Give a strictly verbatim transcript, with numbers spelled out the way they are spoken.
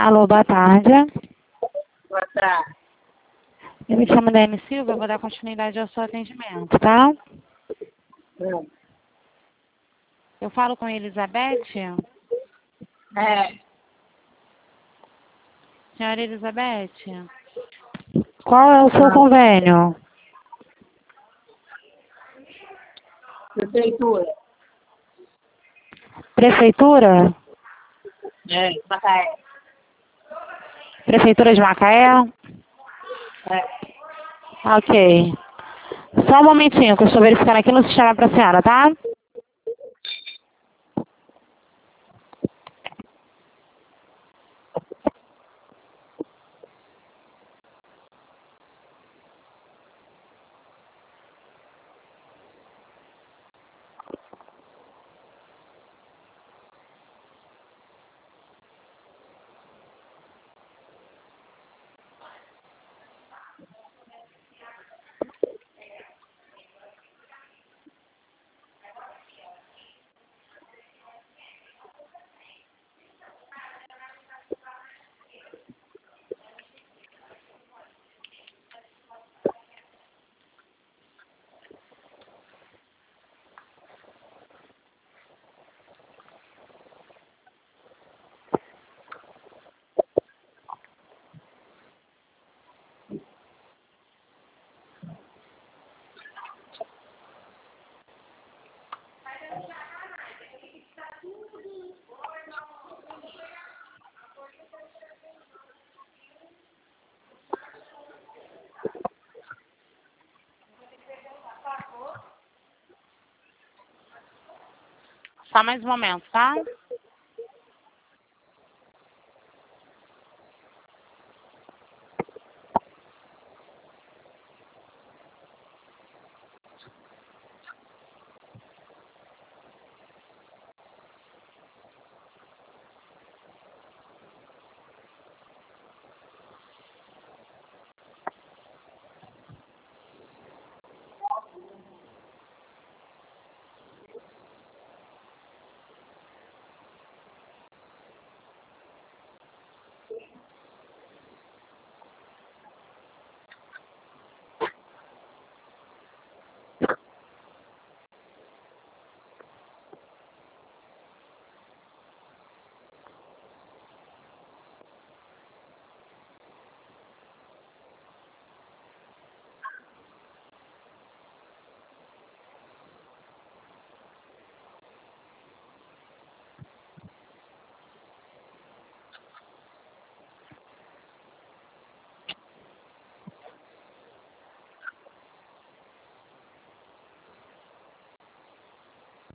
Alô, boa tarde. Boa tarde. Eu me chamo Dani Silva, eu vou dar continuidade ao seu atendimento, tá? Hum. Eu falo com a Elizabeth? É. Senhora Elizabeth, qual é o seu Ah. convênio? Prefeitura. Prefeitura? É. Macaé. Prefeitura de Macaé? É. Ok. Só um momentinho que eu estou verificando aqui no sistema para a senhora, tá? Só mais um momento, tá?